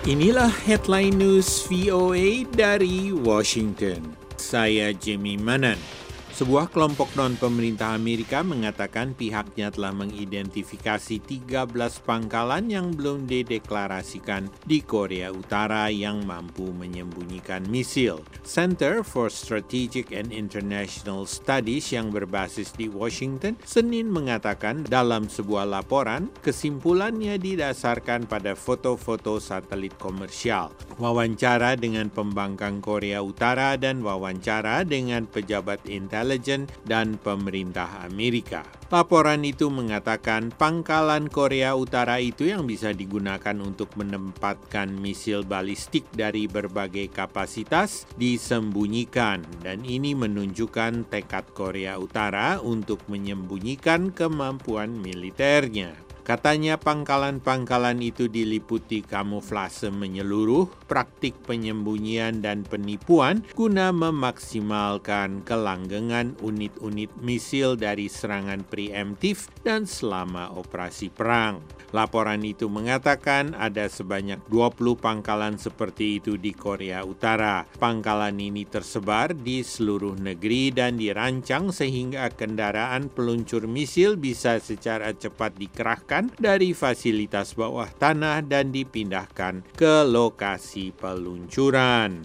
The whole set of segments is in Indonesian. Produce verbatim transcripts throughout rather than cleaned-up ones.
Inilah headline news V O A dari Washington. Saya Jimmy Manan. Sebuah kelompok non-pemerintah Amerika mengatakan pihaknya telah mengidentifikasi tiga belas pangkalan yang belum dideklarasikan di Korea Utara yang mampu menyembunyikan misil. Center for Strategic and International Studies yang berbasis di Washington Senin mengatakan dalam sebuah laporan, kesimpulannya didasarkan pada foto-foto satelit komersial, wawancara dengan pembangkang Korea Utara, dan wawancara dengan pejabat intelijen intelijen dan pemerintah Amerika. Laporan itu mengatakan pangkalan Korea Utara itu yang bisa digunakan untuk menempatkan misil balistik dari berbagai kapasitas disembunyikan, dan ini menunjukkan tekad Korea Utara untuk menyembunyikan kemampuan militernya. Katanya pangkalan-pangkalan itu diliputi kamuflase menyeluruh, praktik penyembunyian dan penipuan guna memaksimalkan kelanggengan unit-unit misil dari serangan preemptif dan selama operasi perang. Laporan itu mengatakan ada sebanyak dua puluh pangkalan seperti itu di Korea Utara. Pangkalan ini tersebar di seluruh negeri dan dirancang sehingga kendaraan peluncur misil bisa secara cepat dikerahkan dari fasilitas bawah tanah dan dipindahkan ke lokasi peluncuran.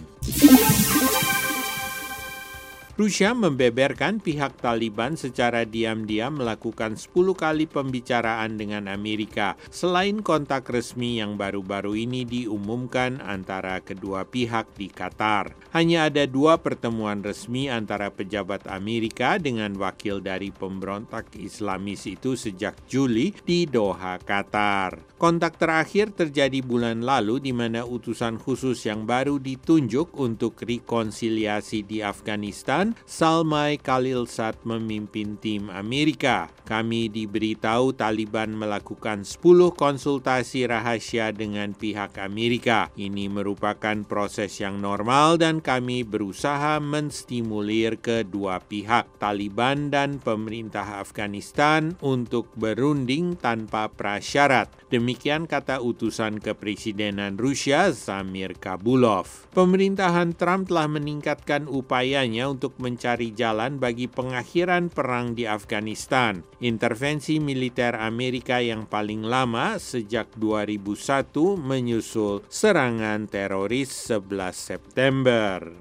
Rusia membeberkan pihak Taliban secara diam-diam melakukan sepuluh kali pembicaraan dengan Amerika selain kontak resmi yang baru-baru ini diumumkan antara kedua pihak di Qatar. Hanya ada dua pertemuan resmi antara pejabat Amerika dengan wakil dari pemberontak Islamis itu sejak Juli di Doha, Qatar. Kontak terakhir terjadi bulan lalu di mana utusan khusus yang baru ditunjuk untuk rekonsiliasi di Afghanistan, Salmai Khalilzad, memimpin tim Amerika. Kami diberitahu Taliban melakukan sepuluh konsultasi rahasia dengan pihak Amerika. Ini merupakan proses yang normal dan kami berusaha menstimulir kedua pihak, Taliban dan pemerintah Afghanistan, untuk berunding tanpa prasyarat. Demikian kata utusan kepresidenan Rusia Zamir Kabulov. Pemerintahan Trump telah meningkatkan upayanya untuk mencari jalan bagi pengakhiran perang di Afghanistan. Intervensi militer Amerika yang paling lama sejak dua ribu satu menyusul serangan teroris sebelas September.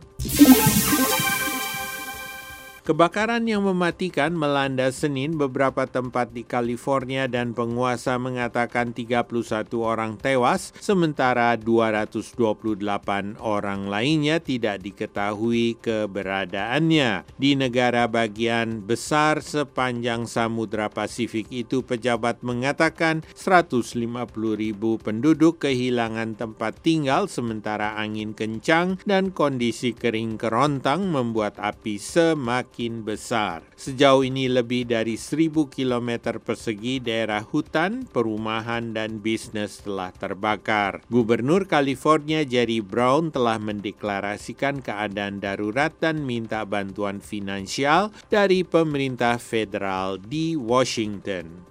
Kebakaran yang mematikan melanda Senin beberapa tempat di California dan penguasa mengatakan tiga puluh satu orang tewas, sementara dua ratus dua puluh delapan orang lainnya tidak diketahui keberadaannya. Di negara bagian besar sepanjang Samudra Pasifik itu, pejabat mengatakan seratus lima puluh ribu penduduk kehilangan tempat tinggal, sementara angin kencang dan kondisi kering kerontang membuat api semakin besar. Sejauh ini lebih dari seribu kilometer persegi daerah hutan, perumahan, dan bisnis telah terbakar. Gubernur California Jerry Brown telah mendeklarasikan keadaan darurat dan minta bantuan finansial dari pemerintah federal di Washington.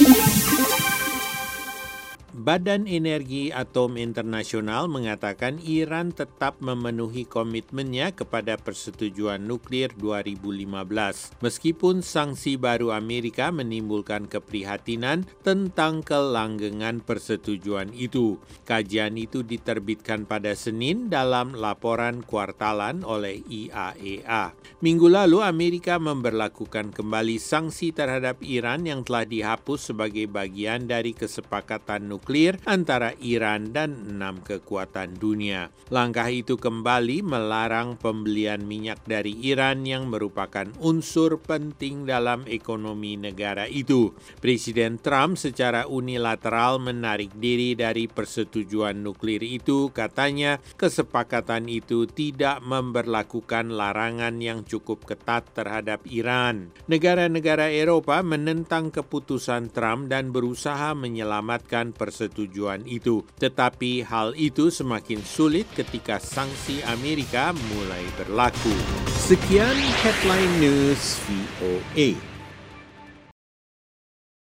Badan Energi Atom Internasional mengatakan Iran tetap memenuhi komitmennya kepada persetujuan nuklir dua ribu lima belas, meskipun sanksi baru Amerika menimbulkan keprihatinan tentang kelanggengan persetujuan itu. Kajian itu diterbitkan pada Senin dalam laporan kuartalan oleh I A E A. Minggu lalu Amerika memberlakukan kembali sanksi terhadap Iran yang telah dihapus sebagai bagian dari kesepakatan nuklir nuklir antara Iran dan enam kekuatan dunia. Langkah itu kembali melarang pembelian minyak dari Iran yang merupakan unsur penting dalam ekonomi negara itu. Presiden Trump secara unilateral menarik diri dari persetujuan nuklir itu. Katanya kesepakatan itu tidak memberlakukan larangan yang cukup ketat terhadap Iran. Negara-negara Eropa menentang keputusan Trump dan berusaha menyelamatkan persetujuan itu. Tetapi hal itu semakin sulit ketika sanksi Amerika mulai berlaku. Sekian Headline News V O A.